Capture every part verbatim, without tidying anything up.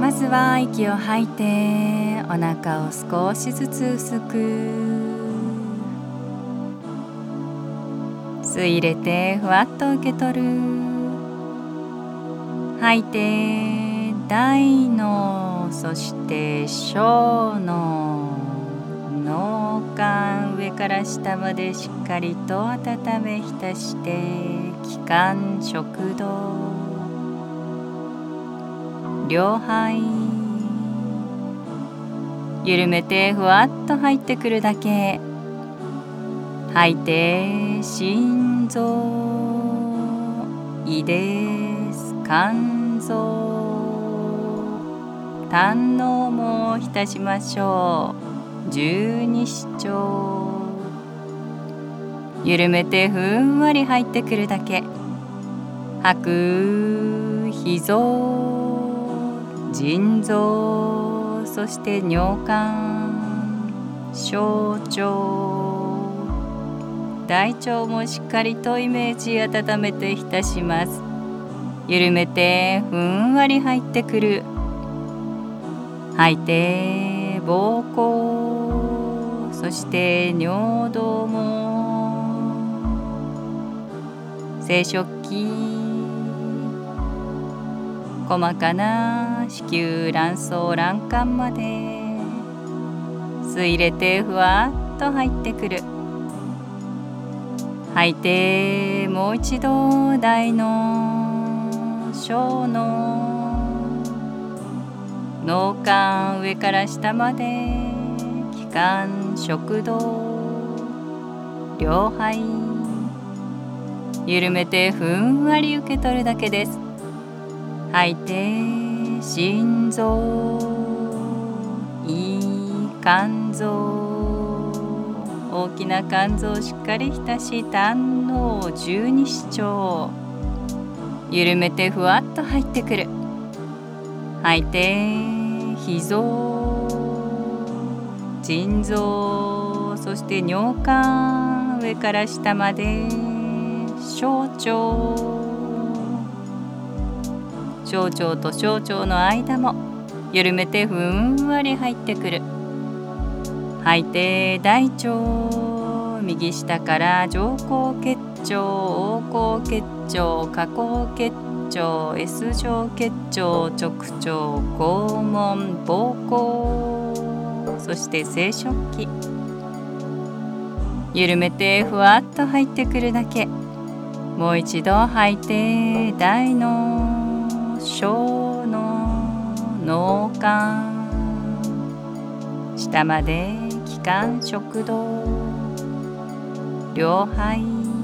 まずは息を吐いてお腹を少しずつ薄く吸い入れてふわっと受け取る。吐いて大脳、そして小脳、脳幹上から下までしっかりと温め浸して気管、食道、両肺緩めてふわっと入ってくるだけ。吐いて心臓、胃です、肝臓、胆のうも浸しましょう。十二指腸緩めてふんわり入ってくるだけ。吐く脾臓、腎臓、そして尿管、小腸、大腸もしっかりとイメージ温めて浸します。緩めてふんわり入ってくる。吐いて膀胱、そして尿道も生殖器、細かな子宮、卵巣、卵管まで吸い入れてふわっと入ってくる。吐いてもう一度大脳、小脳、脳幹上から下まで気管、食道、両肺緩めてふんわり受け取るだけです。吐いて心臓、胃、肝臓、大きな肝臓をしっかり浸し、胆のう、十二指腸緩めてふわっと入ってくる。吐いて脾臓、腎臓、そして尿管上から下まで小腸、小腸と小腸の間も緩めてふんわり入ってくる。吐いて大腸、右下から上行結腸、横行結腸、下行結腸、S 状結腸、直腸、肛門、膀胱、そして生殖器緩めてふわっと入ってくるだけ。もう一度吐いて大脳、小脳、脳幹下まで気管、食道、両肺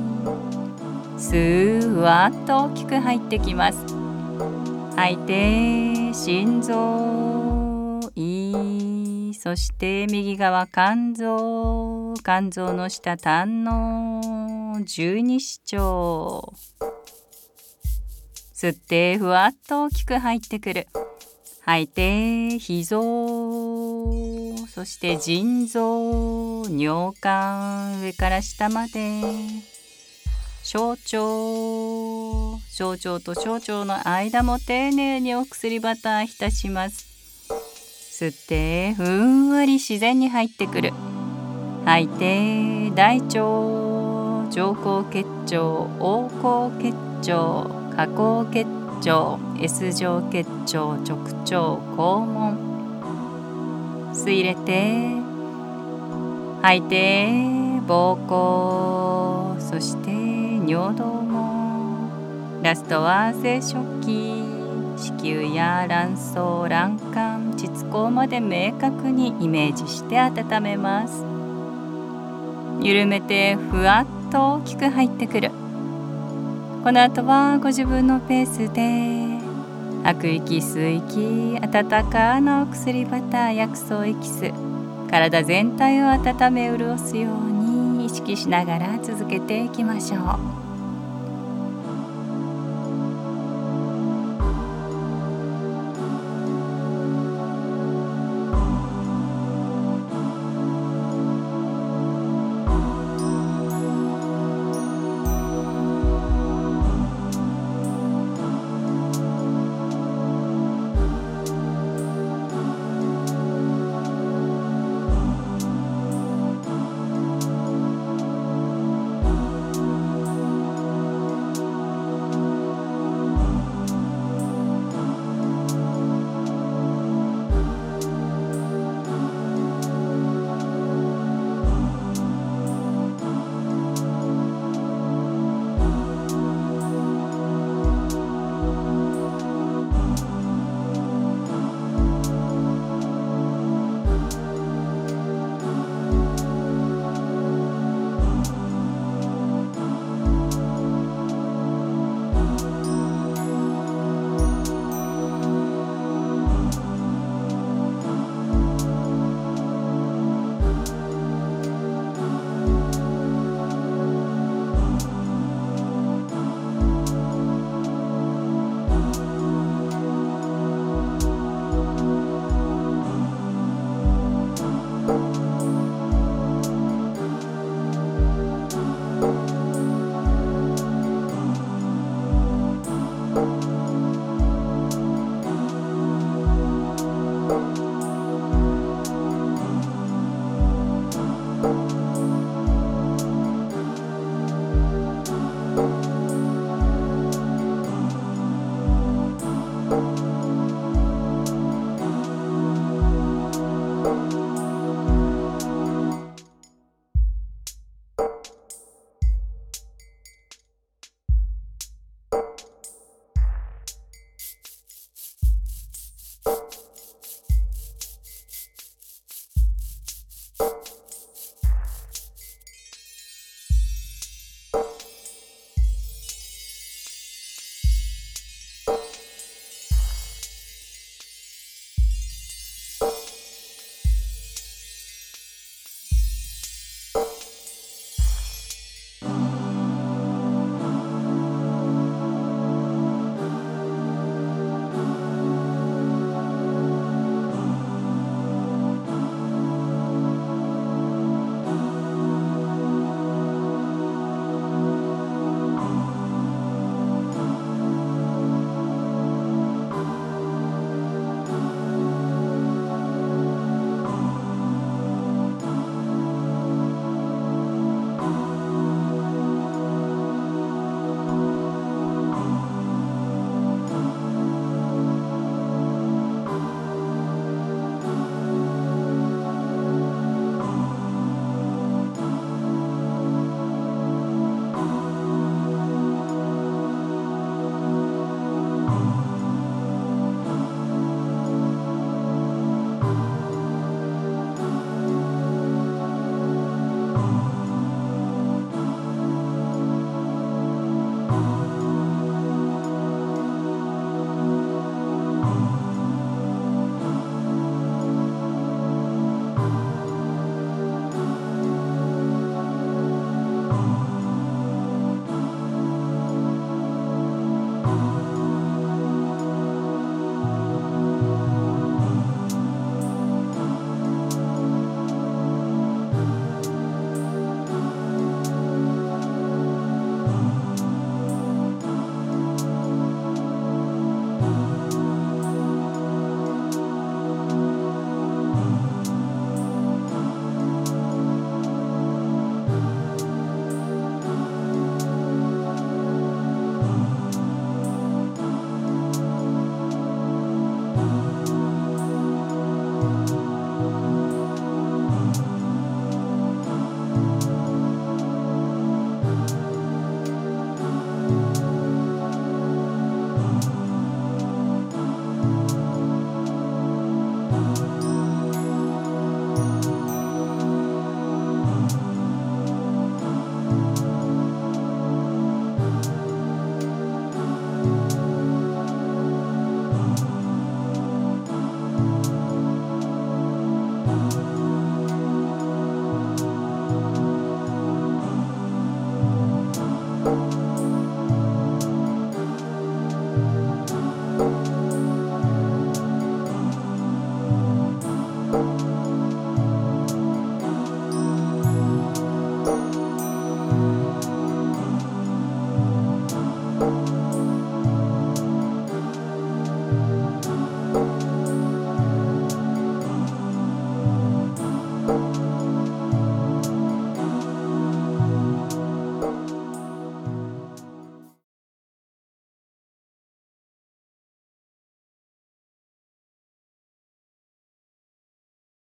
吸う、ふわっと大きく入ってきます。吐いて心臓、胃、そして右側肝臓、肝臓の下胆のう、十二指腸吸ってふわっと大きく入ってくる。吐いて脾臓、そして腎臓、尿管上から下まで小腸、小腸と小腸の間も丁寧にお薬バター浸します。吸ってふんわり自然に入ってくる。吐いて大腸、上行結腸、横行結腸、下行結腸、S 状結腸、直腸、肛門吸い入れて吐いて膀胱、そして尿道も、ラストは生殖器、子宮や卵巣、卵管、膣口まで明確にイメージして温めます。緩めてふわっと大きく入ってくる。この後はご自分のペースで吐く息、吸う息、温かなお薬バター、薬草エキス、体全体を温め潤すように意識しながら続けていきましょう。